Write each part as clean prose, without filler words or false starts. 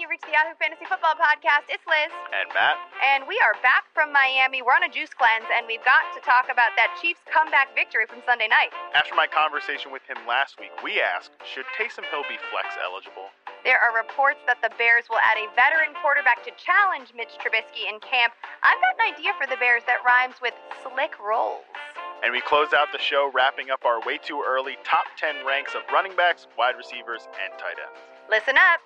You reached the Yahoo Fantasy Football Podcast. It's Liz. And Matt. And we are back from Miami. We're on a juice cleanse, and we've got to talk about that Chiefs comeback victory from Sunday night. After my conversation with him last week, we asked, should Taysom Hill be flex eligible? There are reports that the Bears will add a veteran quarterback to challenge Mitch Trubisky in camp. I've got an idea for the Bears that rhymes with slick rolls. And we close out the show wrapping up our way too early top 10 ranks of running backs, wide receivers, and tight ends. Listen up.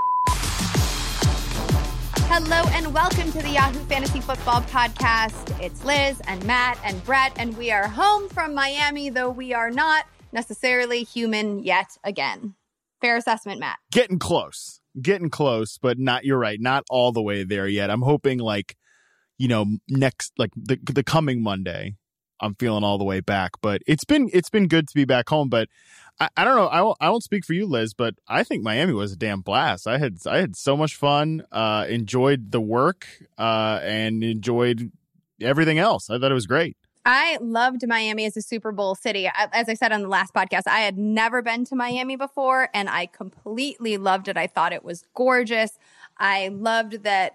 Hello and welcome to the Yahoo Fantasy Football Podcast. It's Liz and Matt and Brett, and we are home from Miami, though we are not necessarily human yet again. Fair assessment, Matt? Getting close, but not, you're right, not all the way there yet. I'm hoping next, the coming Monday, I'm feeling all the way back, but it's been good to be back home. But I don't know. I won't speak for you, Liz, but I think Miami was a damn blast. I had so much fun, enjoyed the work, and enjoyed everything else. I thought it was great. I loved Miami as a Super Bowl city. As I said on the last podcast, I had never been to Miami before, and I completely loved it. I thought it was gorgeous. I loved that,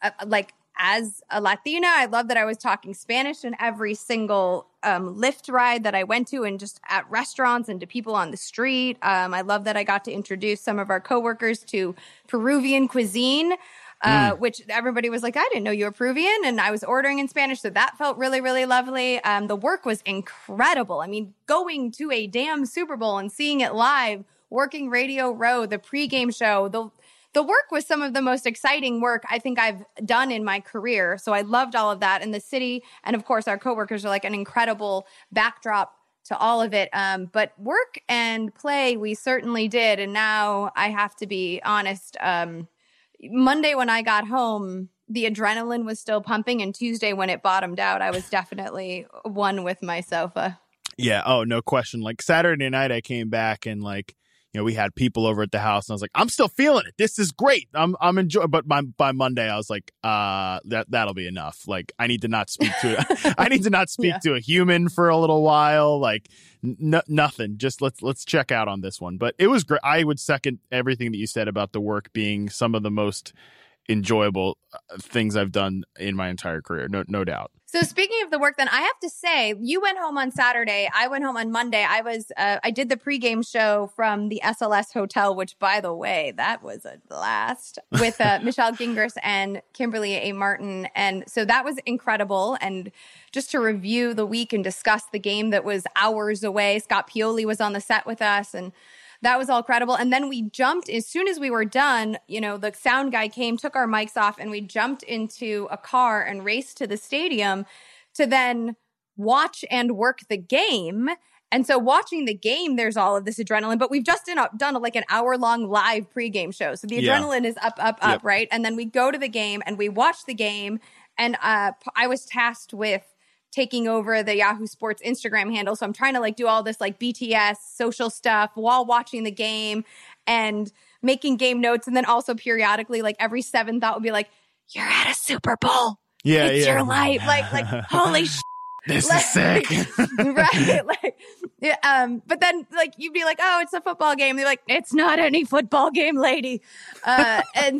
as a Latina, I love that I was talking Spanish in every single Lyft ride that I went to, and just at restaurants and to people on the street. I love that I got to introduce some of our coworkers to Peruvian cuisine, which everybody was like, I didn't know you were Peruvian, and I was ordering in Spanish, so that felt really, really lovely. The work was incredible. I mean, going to a damn Super Bowl and seeing it live, working Radio Row, the pregame show, the work was some of the most exciting work I think I've done in my career. So I loved all of that. And the city, and of course, our coworkers are like an incredible backdrop to all of it. But work and play, we certainly did. And now I have to be honest. Monday when I got home, the adrenaline was still pumping. And Tuesday when it bottomed out, I was definitely one with my sofa. Yeah. Oh, no question. Like Saturday night, I came back and we had people over at the house, and I was like, I'm still feeling it. This is great. I'm enjoying. But by Monday, I was like, that'll be enough. Like, I need to not speak to I need to not speak to a human for a little while. Like, nothing. Just let's check out on this one. But it was great. I would second everything that you said about the work being some of the most enjoyable things I've done in my entire career. No doubt. So speaking of the work, then I have to say, you went home on Saturday. I went home on Monday. I did the pregame show from the SLS Hotel, which, by the way, that was a blast, with Michelle Gingras and Kimberly A. Martin. And so that was incredible. And just to review the week and discuss the game that was hours away, Scott Pioli was on the set with us, and that was all credible. And then we jumped, as soon as we were done, the sound guy came, took our mics off, and we jumped into a car and raced to the stadium to then watch and work the game. And so watching the game, there's all of this adrenaline, but we've just done like an hour-long live pregame show. So the adrenaline is up, yep. Right? And then we go to the game and we watch the game. And I was tasked with taking over the Yahoo Sports Instagram handle. So I'm trying to do all this BTS social stuff while watching the game and making game notes. And then also periodically, every seventh thought would be like, you're at a Super Bowl. Yeah. It's your life. Holy shit. This is sick. Right. But then you'd be like, oh, it's a football game. They're like, it's not any football game, lady. And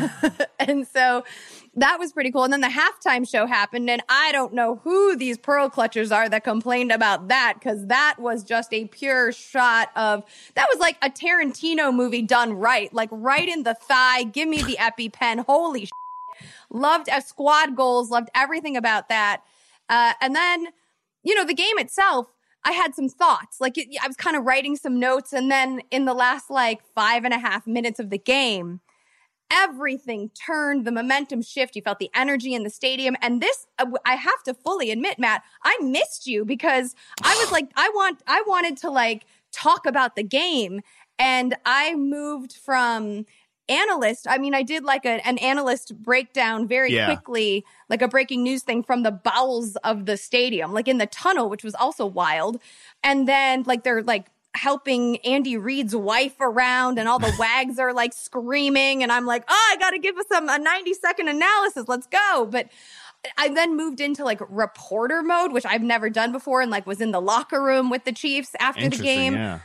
so that was pretty cool. And then the halftime show happened, and I don't know who these pearl clutchers are that complained about that, because that was just a pure shot of, that was like a Tarantino movie done right, right in the thigh. Give me the EpiPen. Holy shit. Loved squad goals, loved everything about that. And then, the game itself, I had some thoughts. I was kind of writing some notes, and then in the last 5.5 minutes of the game, everything turned, the momentum shift. You felt the energy in the stadium. And this, I have to fully admit, Matt, I missed you, because I was I wanted to talk about the game. And I moved from analyst. I mean, I did an analyst breakdown very quickly, a breaking news thing from the bowels of the stadium, in the tunnel, which was also wild. And then they're helping Andy Reid's wife around, and all the wags are screaming. And I'm like, oh, I got to give us a 90-second analysis. Let's go. But I then moved into reporter mode, which I've never done before, and was in the locker room with the Chiefs after the game. Yeah.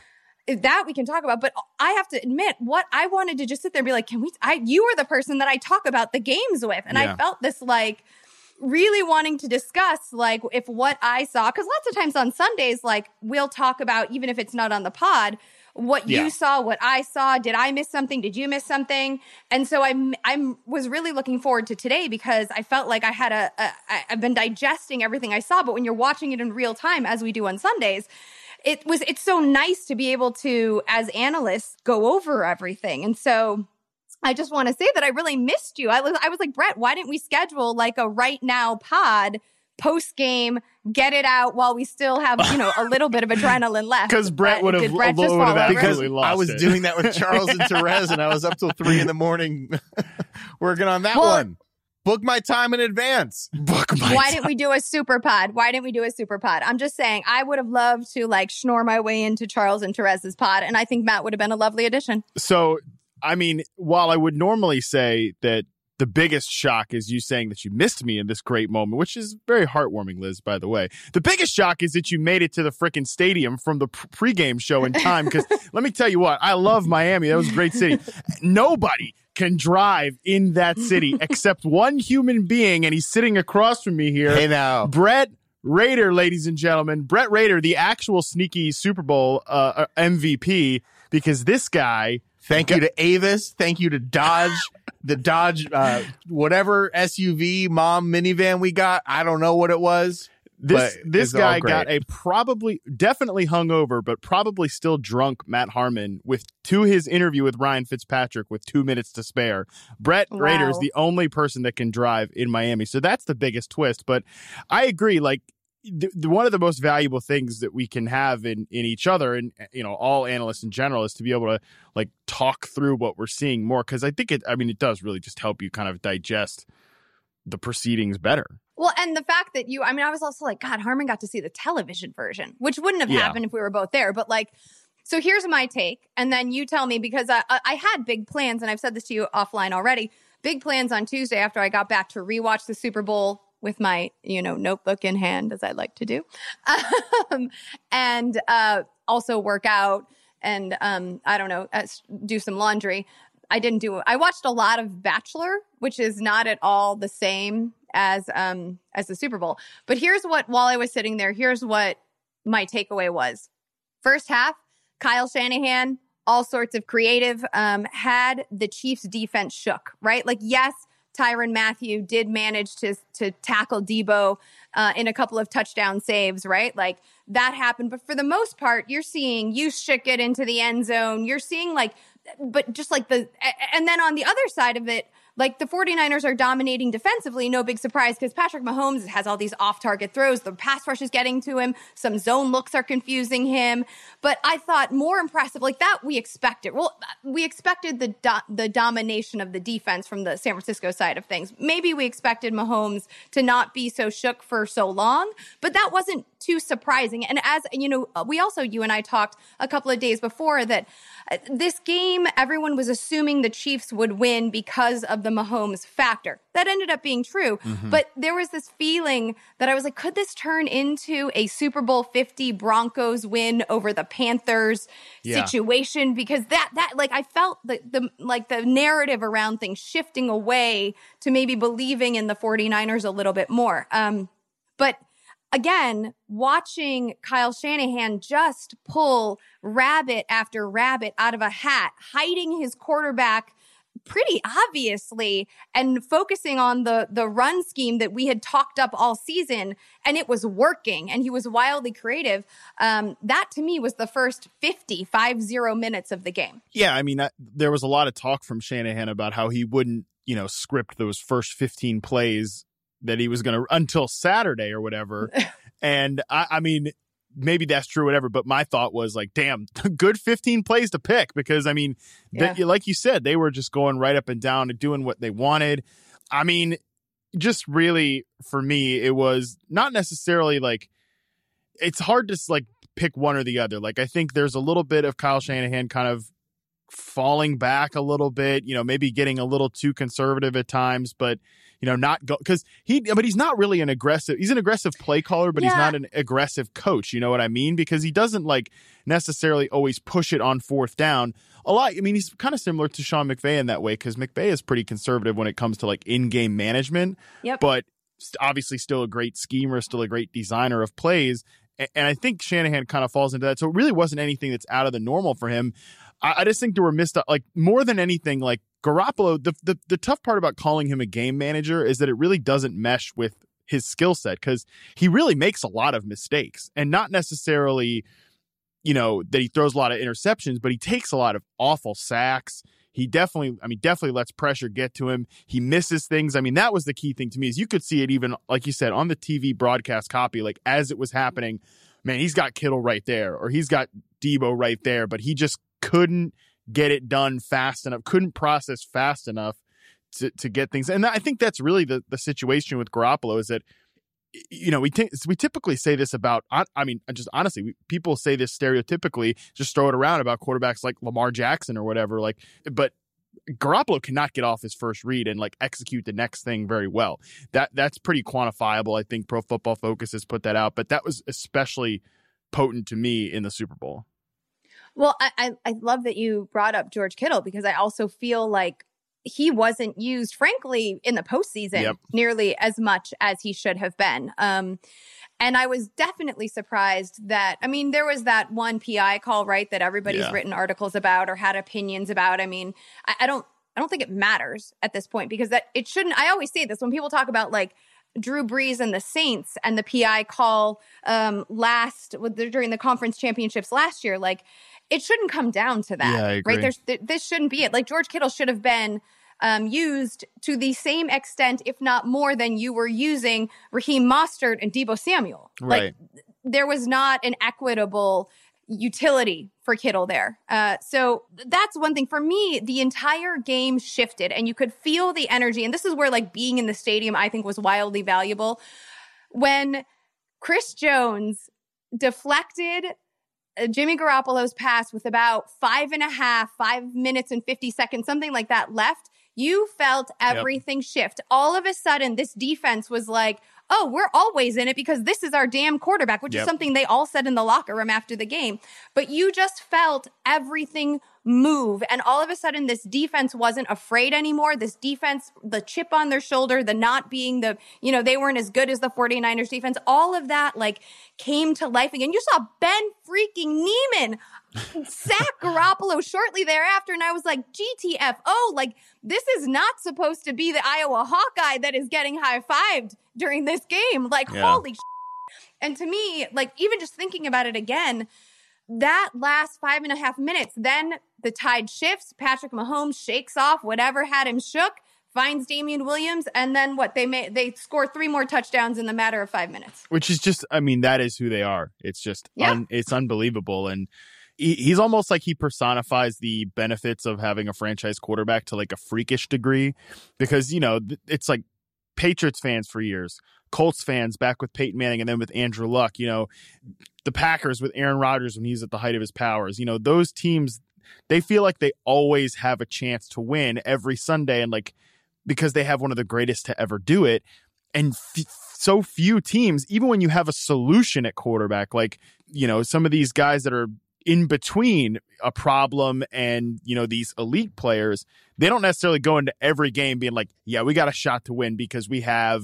that we can talk about, but I have to admit, what I wanted to just sit there and be like, you were the person that I talk about the games with. And I felt this like really wanting to discuss like if what I saw, because lots of times on Sundays, like we'll talk about, even if it's not on the pod, what you saw, what I saw. Did I miss something? Did you miss something? And so I was really looking forward to today because I felt like I had I've been digesting everything I saw, but when you're watching it in real time, as we do on Sundays, it's so nice to be able to, as analysts, go over everything. And so I just want to say that I really missed you. I was like, Brett, why didn't we schedule like a right now pod post game, get it out while we still have, a little bit of adrenaline left? Because Brett would have because lost I was it. doing that with Charles and Therese, and I was up till 3 a.m. working on that one. Book my time in advance. Why didn't we do a super pod? I'm just saying, I would have loved to like snore my way into Charles and Therese's pod, and I think Matt would have been a lovely addition. So, I mean, while I would normally say that the biggest shock is you saying that you missed me in this great moment, which is very heartwarming, Liz, by the way. The biggest shock is that you made it to the frickin' stadium from the pregame show in time. Because let me tell you what, I love Miami. That was a great city. Nobody can drive in that city except one human being, and he's sitting across from me here. Hey now. Brett Rader, ladies and gentlemen. Brett Rader, the actual sneaky Super Bowl MVP, because this guy... Thank you to Avis. Thank you to Dodge. The Dodge, whatever SUV mom minivan we got. I don't know what it was. This guy got a definitely hungover, but probably still drunk Matt Harmon to his interview with Ryan Fitzpatrick with 2 minutes to spare. Brett Rader is the only person that can drive in Miami. So that's the biggest twist. But I agree, like, one of the most valuable things that we can have in each other and all analysts in general is to be able to like talk through what we're seeing more, because I think it does really just help you kind of digest the proceedings better. Well, and the fact that I was also like, God, Harmon got to see the television version, which wouldn't have happened if we were both there. But like, so here's my take, and then you tell me, because I had big plans, and I've said this to you offline already, big plans on Tuesday after I got back to rewatch the Super Bowl with my, notebook in hand, as I like to do. And also work out and, do some laundry. I watched a lot of Bachelor, which is not at all the same as the Super Bowl. But while I was sitting there, here's what my takeaway was. First half, Kyle Shanahan, all sorts of creative, had the Chiefs defense shook, right? Like, yes, Tyrann Mathieu did manage to tackle Debo in a couple of touchdown saves, right? Like, that happened. But for the most part, you're seeing Juszczyk get into the end zone. You're seeing but just like and then on the other side of it, like the 49ers are dominating defensively, no big surprise, because Patrick Mahomes has all these off-target throws. The pass rush is getting to him. Some zone looks are confusing him. But I thought more impressive, like that we expected. Well, we expected the domination of the defense from the San Francisco side of things. Maybe we expected Mahomes to not be so shook for so long, but that wasn't too surprising. And as we also, you and I talked a couple of days before that this game, everyone was assuming the Chiefs would win because of the Mahomes factor. That ended up being true. Mm-hmm. But there was this feeling that I was like, could this turn into a Super Bowl 50 Broncos win over the Panthers situation? Because that like I felt the narrative around things shifting away to maybe believing in the 49ers a little bit more. But again, watching Kyle Shanahan just pull rabbit after rabbit out of a hat, hiding his quarterback pretty obviously and focusing on the run scheme that we had talked up all season, and it was working, and he was wildly creative. That to me was the first 50 minutes of the game. Yeah, I mean, there was a lot of talk from Shanahan about how he wouldn't, script those first 15 plays that he was going to until Saturday or whatever. And I mean, maybe that's true, whatever. But my thought was like, damn, good 15 plays to pick, because I mean, like you said, they were just going right up and down and doing what they wanted. I mean, just really for me, it was not necessarily like, it's hard to like pick one or the other. Like, I think there's a little bit of Kyle Shanahan kind of falling back a little bit, maybe getting a little too conservative at times, but not go because he's not really he's an aggressive play caller, but he's not an aggressive coach. You know what I mean? Because he doesn't like necessarily always push it on fourth down a lot. I mean, he's kind of similar to Sean McVay in that way, because McVay is pretty conservative when it comes to like in-game management, but obviously still a great schemer, still a great designer of plays. And I think Shanahan kind of falls into that. So it really wasn't anything that's out of the normal for him. I just think there were like more than anything, like Garoppolo, the tough part about calling him a game manager is that it really doesn't mesh with his skill set, because he really makes a lot of mistakes, and not necessarily, that he throws a lot of interceptions, but he takes a lot of awful sacks. He definitely lets pressure get to him. He misses things. I mean, that was the key thing to me, is you could see it even, like you said, on the TV broadcast copy, like as it was happening, man, he's got Kittle right there, or he's got Debo right there, but he just couldn't get it done fast enough, couldn't process fast enough to get things. And I think that's really the situation with Garoppolo, is that, we typically say this about, just honestly, people say this stereotypically, just throw it around about quarterbacks like Lamar Jackson or whatever, but Garoppolo cannot get off his first read and like execute the next thing very well. That's pretty quantifiable. I think Pro Football Focus has put that out, but that was especially potent to me in the Super Bowl. Well, I love that you brought up George Kittle, because I also feel like he wasn't used, frankly, in the postseason nearly as much as he should have been. And I was definitely surprised that, there was that one PI call, right, that everybody's written articles about or had opinions about. I don't think it matters at this point, because that it shouldn't. I always say this when people talk about like Drew Brees and the Saints and the PI call during the conference championships last year, like it shouldn't come down to that, I agree. right? This shouldn't be it. Like George Kittle should have been used to the same extent, if not more, than you were using Raheem Mostert and Deebo Samuel. Right. Like there was not an equitable utility for Kittle there. So that's one thing. For me, the entire game shifted, and you could feel the energy. And this is where like being in the stadium, I think, was wildly valuable. When Chris Jones deflected Jimmy Garoppolo's pass with about 5 minutes and 50 seconds, something like that left, you felt everything shift. All of a sudden, this defense was like, oh, we're always in it because this is our damn quarterback, which is something they all said in the locker room after the game. But you just felt everything move. And all of a sudden, this defense wasn't afraid anymore. This defense, the chip on their shoulder, the not being they weren't as good as the 49ers defense. All of that like came to life again. You saw Ben freaking Neiman sack Garoppolo shortly thereafter. And I was like, GTFO, like this is not supposed to be the Iowa Hawkeye that is getting high-fived during this game. Like, holy shit. And to me, like even just thinking about it again, that last 5.5 minutes, then the tide shifts. Patrick Mahomes shakes off whatever had him shook, finds Damian Williams, and then they score 3 more touchdowns in the matter of 5 minutes. Which is just, that is who they are. It's just, it's unbelievable. And he's almost like he personifies the benefits of having a franchise quarterback to like a freakish degree, because, it's like Patriots fans for years, Colts fans back with Peyton Manning, and then with Andrew Luck, the Packers with Aaron Rodgers when he's at the height of his powers, those teams, they feel like they always have a chance to win every Sunday, and like because they have one of the greatest to ever do it. And so few teams, even when you have a solution at quarterback, like, some of these guys that are in between a problem and, these elite players, they don't necessarily go into every game being like, yeah, we got a shot to win because we have,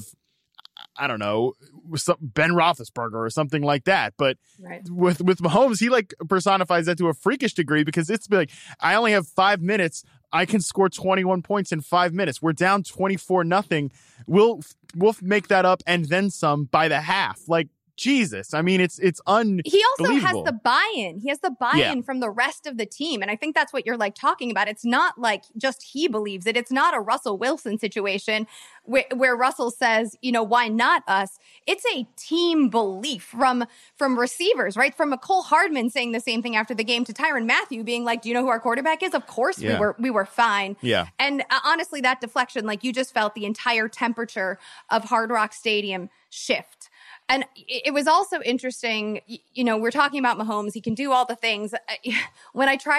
I don't know, Ben Roethlisberger or something like that. But with Mahomes, he like personifies that to a freakish degree, because it's like, I only have 5 minutes. I can score 21 points in 5 minutes. We're down 24-0. We'll make that up and then some by the half. Like, Jesus. It's unbelievable. He also has the buy-in. He has the buy-in from the rest of the team. And I think that's what you're like talking about. It's not like just he believes it. It's not a Russell Wilson situation where Russell says, why not us? It's a team belief from receivers, right? From Mecole Hardman saying the same thing after the game to Tyrann Mathieu being like, do you know who our quarterback is? Of course we were fine. Yeah. And honestly, that deflection, like you just felt the entire temperature of Hard Rock Stadium shift. And it was also interesting, we're talking about Mahomes. He can do all the things. When I try to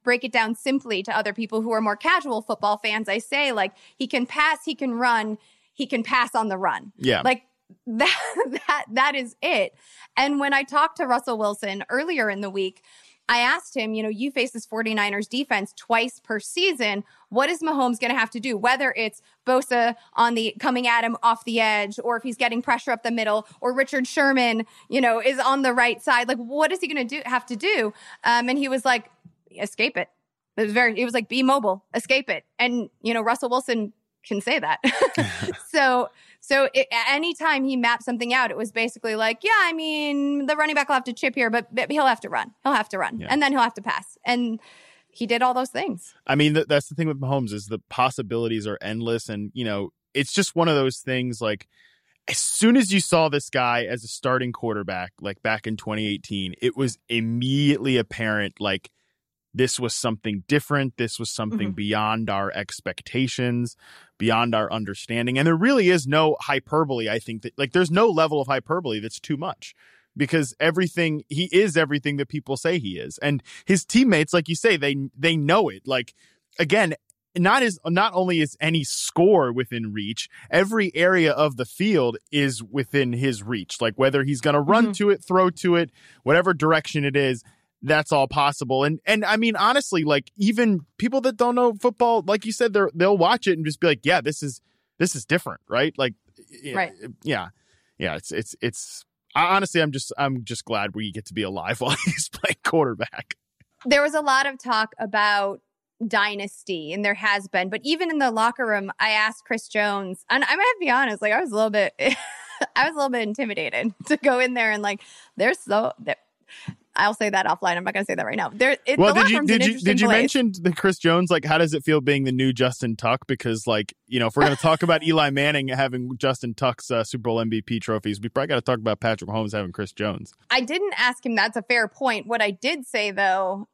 break it down simply to other people who are more casual football fans, I say, like, he can pass, he can run, he can pass on the run. Yeah. Like, that is it. And when I talked to Russell Wilson earlier in the week, I asked him, you face this 49ers defense twice per season. What is Mahomes going to have to do? Whether it's Bosa coming at him off the edge, or if he's getting pressure up the middle, or Richard Sherman, is on the right side. Like, what is he going to have to do? And he was like, escape it. It was like, be mobile, escape it. And, Russell Wilson can say that. So anytime he mapped something out, it was basically like, the running back will have to chip here, but he'll have to run. Yeah. And then he'll have to pass. And he did all those things. I mean, that's the thing with Mahomes is the possibilities are endless. And, it's just one of those things, like, as soon as you saw this guy as a starting quarterback, like back in 2018, it was immediately apparent, like, this was something different. This was something beyond our expectations, beyond our understanding. And there really is no hyperbole. I think that, like, there's no level of hyperbole that's too much, because he is everything that people say he is. And his teammates, like you say, they know it. Like, again, not only is any score within reach, every area of the field is within his reach. Like, whether he's going to run to it, throw to it, whatever direction it is, that's all possible. And I mean, honestly, like, even people that don't know football, like you said, they'll watch it and just be like, yeah, this is different, right? Like, right. Yeah. It's honestly, I'm just glad we get to be alive while he's playing quarterback. There was a lot of talk about dynasty, and there has been, but even in the locker room, I asked Chris Jones, and I might be honest, like, I was a little bit intimidated to go in there, and like, I'll say that offline. I'm not going to say that right now. Did you mention the Chris Jones? Like, how does it feel being the new Justin Tuck? Because, like, if we're going to talk about Eli Manning having Justin Tuck's Super Bowl MVP trophies, we probably got to talk about Patrick Mahomes having Chris Jones. I didn't ask him. That's a fair point. What I did say, though,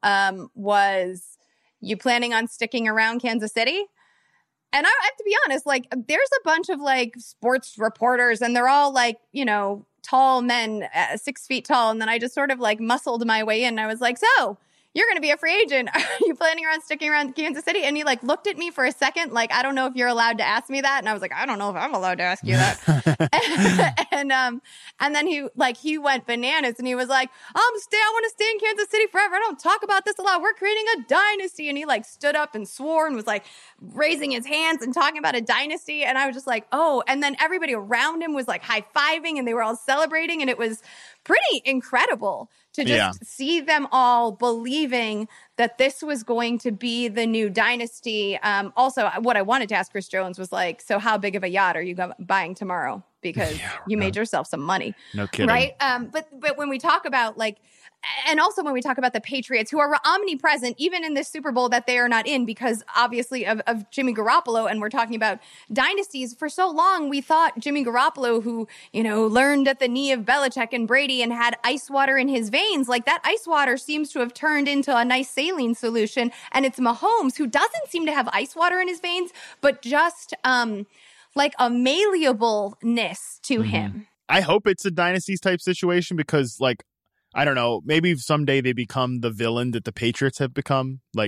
was, you planning on sticking around Kansas City? And I have to be honest, like, there's a bunch of, like, sports reporters, and they're all, like, tall men, 6 feet tall. And then I just sort of, like, muscled my way in. I was like, so you're going to be a free agent. Are you planning on sticking around Kansas City? And he, like, looked at me for a second, like, I don't know if you're allowed to ask me that. And I was like, I don't know if I'm allowed to ask you that. and then he went bananas, and he was like, I want to stay in Kansas City forever. I don't talk about this a lot. We're creating a dynasty. And he, like, stood up and swore and was, like, raising his hands and talking about a dynasty. And I was just like, oh. And then everybody around him was, like, high-fiving, and they were all celebrating. And it was pretty incredible to just see them all believing that this was going to be the new dynasty. Also, what I wanted to ask Chris Jones was like, so how big of a yacht are you buying tomorrow? Because you made yourself some money. No kidding. Right? But when we talk about, like, and also when we talk about the Patriots, who are omnipresent, even in this Super Bowl that they are not in, because obviously of Jimmy Garoppolo, and we're talking about dynasties. For so long, we thought Jimmy Garoppolo, who, learned at the knee of Belichick and Brady and had ice water in his veins, like, that ice water seems to have turned into a nice saline solution. And it's Mahomes, who doesn't seem to have ice water in his veins, but just like a malleableness to him. I hope it's a dynasties type situation, because, like, I don't know, maybe someday they become the villain that the Patriots have become. Like,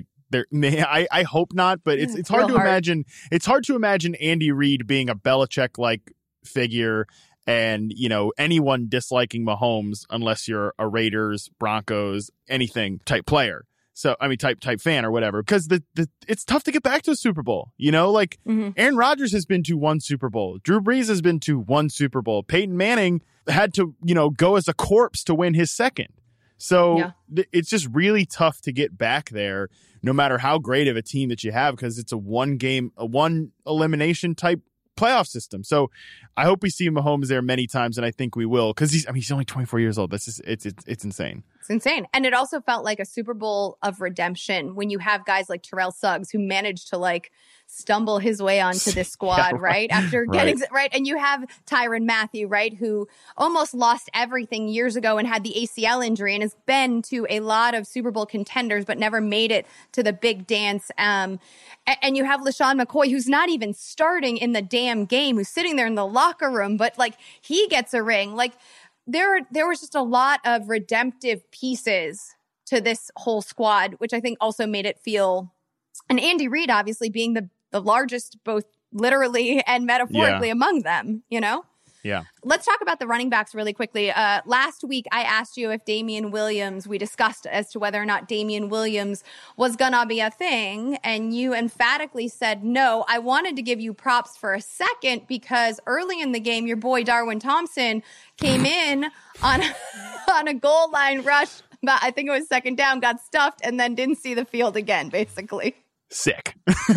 I hope not, but it's hard to imagine. It's hard to imagine Andy Reid being a Belichick-like figure, and, anyone disliking Mahomes unless you're a Raiders, Broncos, anything type player. So, I mean, type fan or whatever, because it's tough to get back to a Super Bowl. Like, Aaron Rodgers has been to one Super Bowl. Drew Brees has been to one Super Bowl. Peyton Manning had to, go as a corpse to win his second. So it's just really tough to get back there, no matter how great of a team that you have, because it's a one elimination type playoff system. So I hope we see Mahomes there many times, and I think we will, because he's only 24 years old. That's just it's insane. It's insane. And it also felt like a Super Bowl of redemption when you have guys like Terrell Suggs, who managed to, like, stumble his way onto this squad, right? After getting right. And you have Tyrann Mathieu, right, who almost lost everything years ago and had the ACL injury and has been to a lot of Super Bowl contenders, but never made it to the big dance. And you have LaShawn McCoy, who's not even starting in the damn game, who's sitting there in the locker room, but, like, he gets a ring. Like, there was just a lot of redemptive pieces to this whole squad, which I think also made it feel, and Andy Reid obviously being the largest, both literally and metaphorically among them, you know? Yeah. Let's talk about the running backs really quickly. Last week, I asked you if Damian Williams, we discussed as to whether or not Damian Williams was going to be a thing. And you emphatically said no. I wanted to give you props for a second because early in the game, your boy Darwin Thompson came in on a goal line rush. But I think it was second down, got stuffed, and then didn't see the field again, basically. Sick.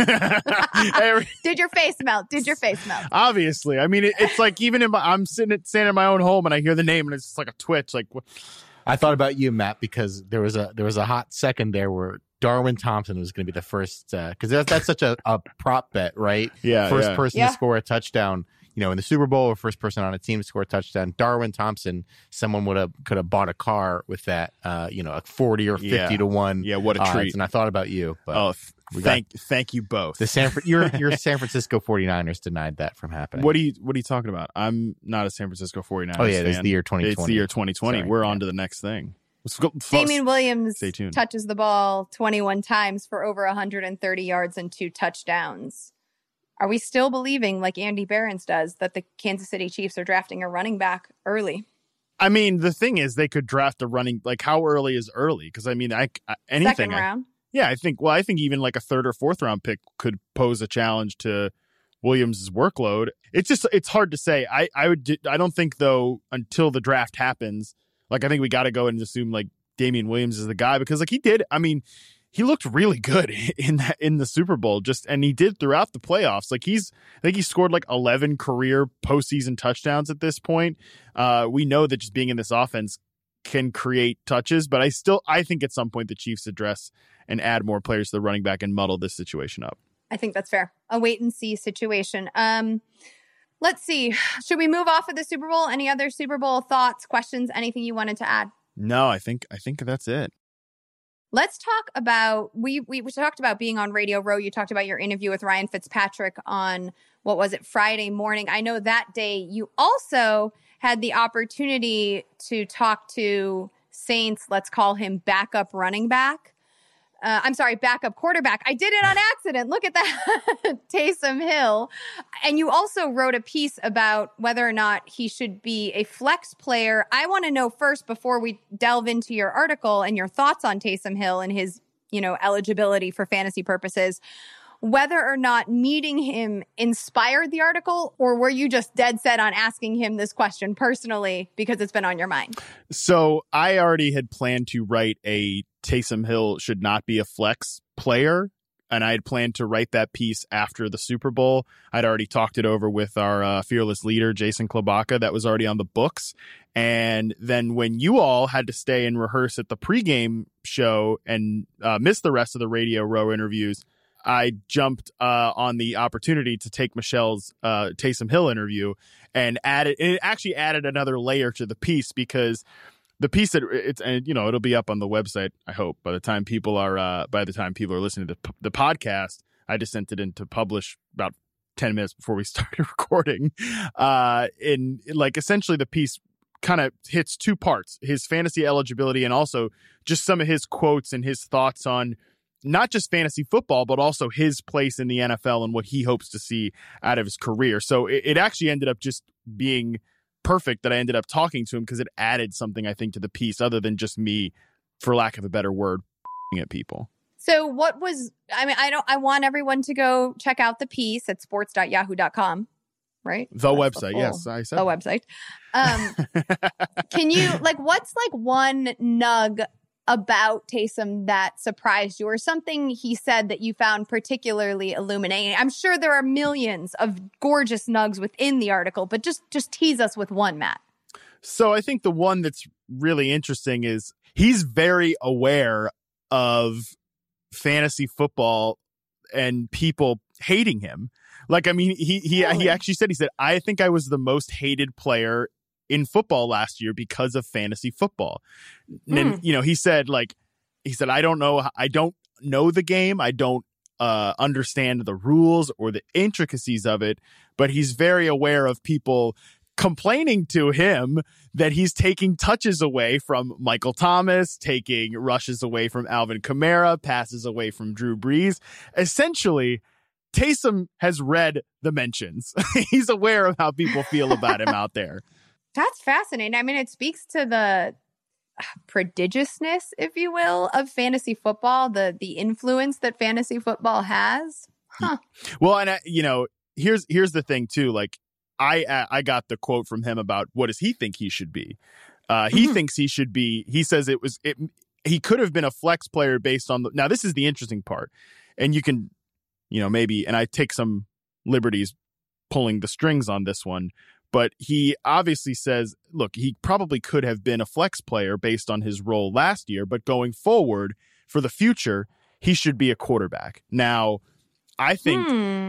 Did your face melt? Did your face melt? Obviously. I mean, it's like even I'm standing in my own home and I hear the name and it's just like a twitch. Like, I thought about you, Matt, because there was a hot second there where Darwin Thompson was going to be the first, because that's such a prop bet, right? Yeah. First person to score a touchdown, you know, in the Super Bowl, or first person on a team to score a touchdown. Darwin Thompson, someone could have bought a car with that, you know, a 40 or 50 to 1. Yeah, what a treat. And I thought about you. But thank you both. The your San Francisco 49ers denied that from happening. What are you talking about? I'm not a San Francisco 49ers Oh, yeah, fan. it's the year 2020. It's the year 2020. Sorry. We're on to the next thing. Damian Williams Stay tuned. touches the ball 21 times for over 130 yards and 2 touchdowns. Are we still believing, like Andy Behrens does, that the Kansas City Chiefs are drafting a running back early? I mean, the thing is, they could draft a running, like, how early is early? Because, I mean, anything. Second round. I think even like a third or fourth round pick could pose a challenge to Williams' workload. It's hard to say. I don't think, though, until the draft happens, like, I think we got to go and assume, like, Damian Williams is the guy because, like, he looked really good in the Super Bowl, and he did throughout the playoffs. Like I think he scored like 11 career postseason touchdowns at this point. We know that just being in this offense can create touches, but I think at some point the Chiefs address and add more players to the running back and muddle this situation up. I think that's fair. A wait and see situation. Let's see. Should we move off of the Super Bowl? Any other Super Bowl thoughts, questions, anything you wanted to add? No, I think that's it. Let's talk about, we talked about being on Radio Row. You talked about your interview with Ryan Fitzpatrick on, what was it, Friday morning. I know that day you also had the opportunity to talk to Saints, let's call him backup running back. Backup quarterback. I did it on accident. Look at that. Taysom Hill. And you also wrote a piece about whether or not he should be a flex player. I want to know first, before we delve into your article and your thoughts on Taysom Hill and his, eligibility for fantasy purposes, whether or not meeting him inspired the article, or were you just dead set on asking him this question personally because it's been on your mind? So I already had planned to write a Taysom Hill should not be a flex player, and I had planned to write that piece after the Super Bowl. I'd already talked it over with our fearless leader, Jason Klobaka. That was already on the books. And then when you all had to stay and rehearse at the pregame show and miss the rest of the Radio Row interviews, I jumped on the opportunity to take Michelle's Taysom Hill interview and it actually added another layer to the piece, because the piece that it'll be up on the website, I hope, by the time people are listening to the podcast. I just sent it in to publish about 10 minutes before we started recording. Essentially the piece kind of hits two parts: his fantasy eligibility and also just some of his quotes and his thoughts on not just fantasy football, but also his place in the NFL and what he hopes to see out of his career. So it actually ended up just being perfect that I ended up talking to him, because it added something, I think, to the piece other than just me, for lack of a better word, at people. So I want everyone to go check out the piece at sports.yahoo.com, right? The website. Yes, I said the website. Can you, what's one nug about Taysom that surprised you, or something he said that you found particularly illuminating? I'm sure there are millions of gorgeous nugs within the article, but just tease us with one, Matt. So I think the one that's really interesting is he's very aware of fantasy football and people hating him. He actually said, I think I was the most hated player in football last year because of fantasy football. And, he said, I don't know the game. I don't understand the rules or the intricacies of it, but he's very aware of people complaining to him that he's taking touches away from Michael Thomas, taking rushes away from Alvin Kamara, passes away from Drew Brees. Essentially, Taysom has read the mentions. He's aware of how people feel about him out there. That's fascinating. I mean, it speaks to the prodigiousness, if you will, of fantasy football, the influence that fantasy football has. Huh. Well, and here's the thing too. Like, I got the quote from him about what does he think he should be. He thinks he should be. He says he could have been a flex player based on now. This is the interesting part, and you can, maybe, and I take some liberties pulling the strings on this one. But he obviously says, look, he probably could have been a flex player based on his role last year, but going forward for the future, he should be a quarterback. Now, I think,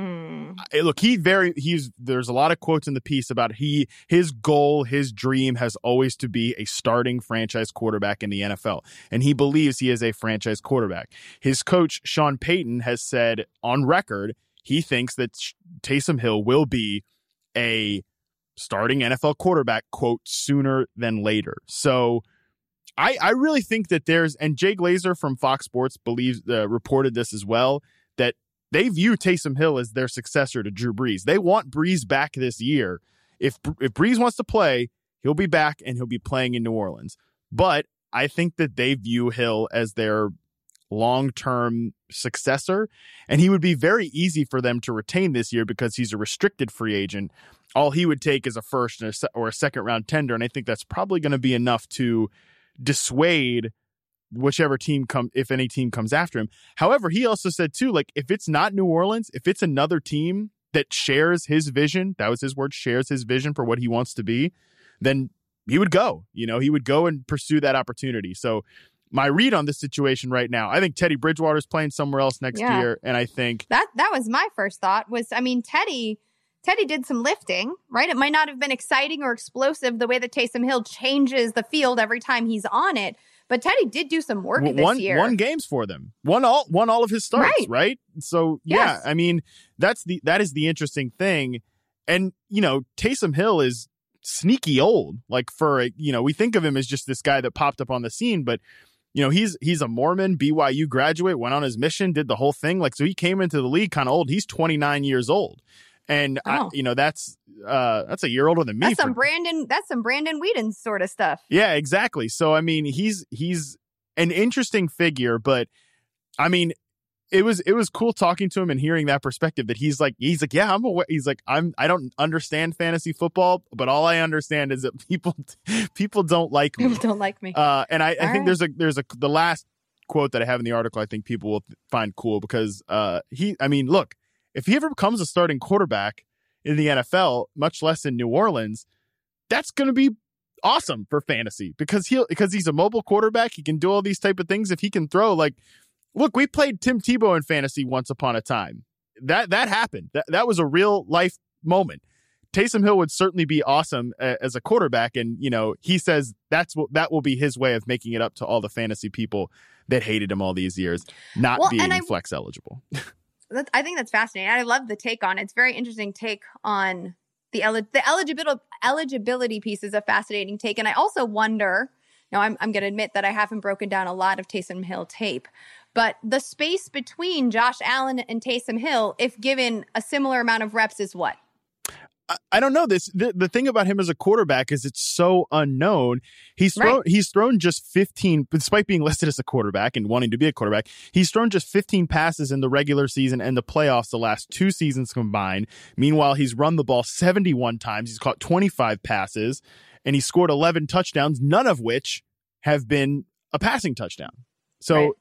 look, there's a lot of quotes in the piece about his goal, his dream has always to be a starting franchise quarterback in the NFL. And he believes he is a franchise quarterback. His coach, Sean Payton, has said on record, he thinks that Taysom Hill will be a starting NFL quarterback, quote, sooner than later. So I really think that and Jay Glazer from Fox Sports reported this as well, that they view Taysom Hill as their successor to Drew Brees. They want Brees back this year. If Brees wants to play, he'll be back and he'll be playing in New Orleans. But I think that they view Hill as their long-term successor, and he would be very easy for them to retain this year because he's a restricted free agent. All he would take is a first or a second round tender, and I think that's probably going to be enough to dissuade whichever team if any team comes after him. However, he also said too, like, if it's not New Orleans, if it's another team that shares his vision, that was his word, shares his vision for what he wants to be, then he would go. He would go and pursue that opportunity. So my read on this situation right now, I think Teddy Bridgewater's playing somewhere else next year, and I think that was my first thought. Was, I mean, Teddy did some lifting, right? It might not have been exciting or explosive the way that Taysom Hill changes the field every time he's on it, but Teddy did do some work this year. Won games for them. Won all of his starts, right? So yeah, I mean, that is the interesting thing. And Taysom Hill is sneaky old. Like, we think of him as just this guy that popped up on the scene, but he's a Mormon, BYU graduate, went on his mission, did the whole thing. Like, so he came into the league kind of old. He's 29 years old. And that's a year older than me. That's some Brandon Whedon sort of stuff. Yeah, exactly. So I mean, he's an interesting figure, but I mean, it was cool talking to him and hearing that perspective that he's like, yeah, I'm aware. He's like, I don't understand fantasy football, but all I understand is that people don't like me. People don't like me. And I think there's the last quote that I have in the article I think people will find cool because look, if he ever becomes a starting quarterback in the NFL, much less in New Orleans, that's going to be awesome for fantasy because he's a mobile quarterback. He can do all these type of things. If he can throw, like, look, we played Tim Tebow in fantasy once upon a time. That happened. That was a real life moment. Taysom Hill would certainly be awesome as a quarterback. And, he says that will be his way of making it up to all the fantasy people that hated him all these years, not being flex eligible. I think that's fascinating. I love the take on it. It's a very interesting take on the eligibility piece is a fascinating take. And I also wonder, I'm going to admit that I haven't broken down a lot of Taysom Hill tape, but the space between Josh Allen and Taysom Hill, if given a similar amount of reps, is what? I don't know this. The thing about him as a quarterback is it's so unknown. He's thrown just 15, despite being listed as a quarterback and wanting to be a quarterback. He's thrown just 15 passes in the regular season and the playoffs the last 2 seasons combined. Meanwhile, he's run the ball 71 times. He's caught 25 passes and he scored 11 touchdowns, none of which have been a passing touchdown. So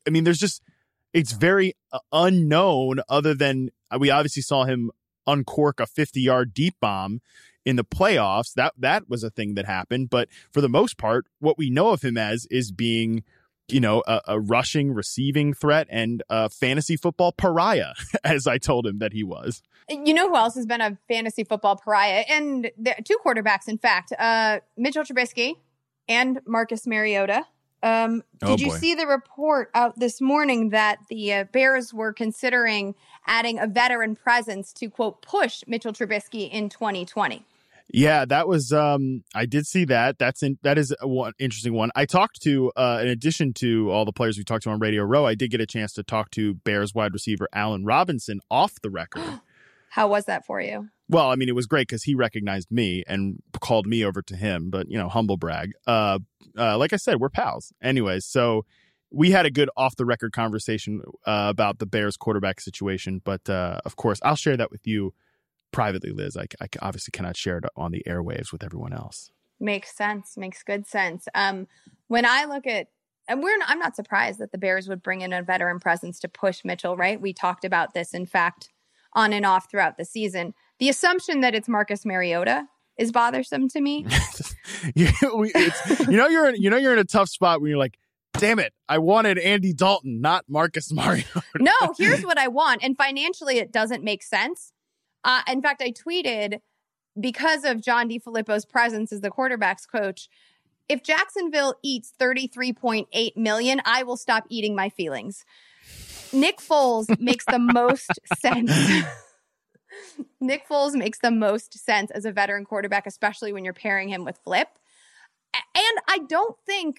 it's very unknown other than we obviously saw him uncork a 50-yard deep bomb in the playoffs. That was a thing that happened. But for the most part, what we know of him as is being, a rushing, receiving threat and a fantasy football pariah, as I told him that he was. You know who else has been a fantasy football pariah? And 2 quarterbacks, in fact, Mitchell Trubisky and Marcus Mariota. Did you see the report out this morning that the Bears were considering adding a veteran presence to, quote, push Mitchell Trubisky in 2020? Yeah, that was I did see that. That is one interesting one. I talked to in addition to all the players we talked to on Radio Row, I did get a chance to talk to Bears wide receiver Allen Robinson off the record. How was that for you? Well, I mean, it was great because he recognized me and called me over to him, but humble brag. Like I said, we're pals. Anyways, so we had a good off the record conversation about the Bears quarterback situation, but of course, I'll share that with you privately, Liz. I obviously cannot share it on the airwaves with everyone else. Makes sense. Makes good sense. When I look at, and I'm not surprised that the Bears would bring in a veteran presence to push Mitchell, right? We talked about this, in fact, on and off throughout the season. The assumption that it's Marcus Mariota is bothersome to me. You're in a tough spot when you're like, damn it, I wanted Andy Dalton, not Marcus Mariota. No, here's what I want. And financially, it doesn't make sense. In fact, I tweeted, because of John DeFilippo's presence as the quarterback's coach, if Jacksonville eats $33.8 million, I will stop eating my feelings. Nick Foles makes the most sense. Nick Foles makes the most sense as a veteran quarterback, especially when you're pairing him with Flip. And I don't think,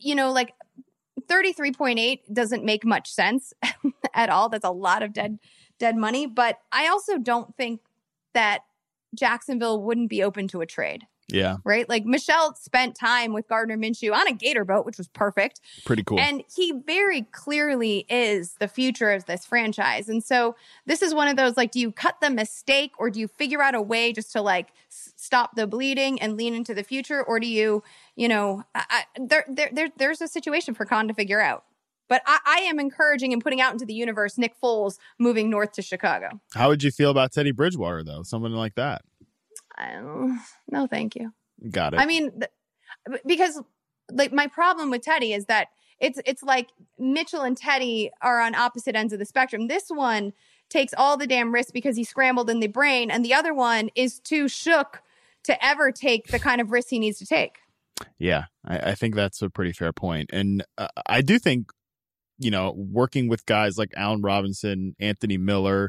33.8 doesn't make much sense at all. That's a lot of dead money. But I also don't think that Jacksonville wouldn't be open to a trade. Yeah. Right? Like, Michelle spent time with Gardner Minshew on a gator boat, which was perfect. Pretty cool. And he very clearly is the future of this franchise. And so this is one of those, like, do you cut the mistake, or do you figure out a way just to stop the bleeding and lean into the future? Or do you, there's a situation for Khan to figure out. But I am encouraging and putting out into the universe Nick Foles moving north to Chicago. How would you feel about Teddy Bridgewater, though? Someone like that? No, thank you. Got it. I mean, because my problem with Teddy is that it's like Mitchell and Teddy are on opposite ends of the spectrum. This one takes all the damn risks because he scrambled in the brain, and the other one is too shook to ever take the kind of risks he needs to take. Yeah, I think that's a pretty fair point. And I do think, working with guys like Allen Robinson, Anthony Miller,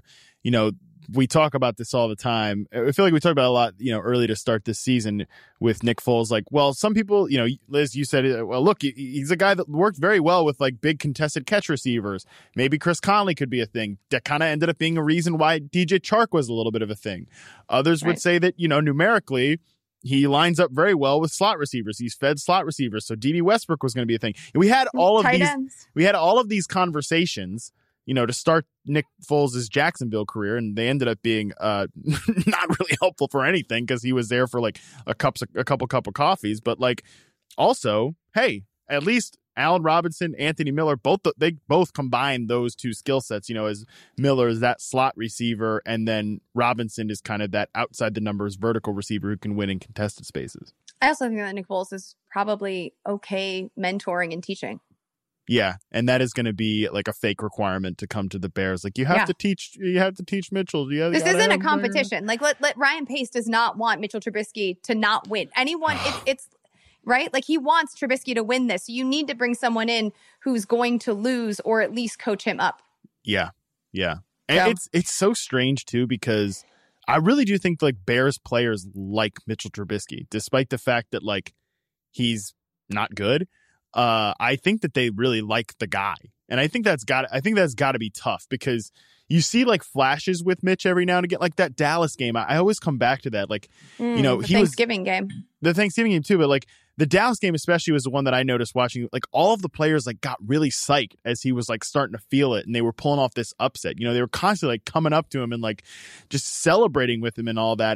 we talk about this all the time. I feel like we talked about it a lot, early to start this season with Nick Foles. Like, well, some people, Liz, you said, well, look, he's a guy that worked very well with big contested catch receivers. Maybe Chris Conley could be a thing. That kind of ended up being a reason why DJ Chark was a little bit of a thing. Others would say that, numerically, he lines up very well with slot receivers. He's fed slot receivers. So D.D. Westbrook was going to be a thing. And we had all of these conversations, to start Nick Foles' Jacksonville career, and they ended up being not really helpful for anything because he was there for a couple cup of coffees. But also, hey, at least Allen Robinson, Anthony Miller, they both combine those two skill sets. As Miller is that slot receiver, and then Robinson is kind of that outside the numbers vertical receiver who can win in contested spaces. I also think that Nick Foles is probably okay mentoring and teaching. Yeah, and that is going to be a fake requirement to come to the Bears. You have to teach Mitchell. This isn't a competition. Let Ryan Pace does not want Mitchell Trubisky to not win. Anyone, it's right. He wants Trubisky to win this. So you need to bring someone in who's going to lose, or at least coach him up. Yeah. And it's so strange too, because I really do think Bears players like Mitchell Trubisky, despite the fact that he's not good. I think that they really like the guy, and I think that's got to be tough, because you see flashes with Mitch every now and again, that Dallas game. I always come back to that, the Thanksgiving game too, but the Dallas game especially was the one that I noticed watching. All of the players got really psyched as he was starting to feel it, and they were pulling off this upset. They were constantly coming up to him and just celebrating with him and all that.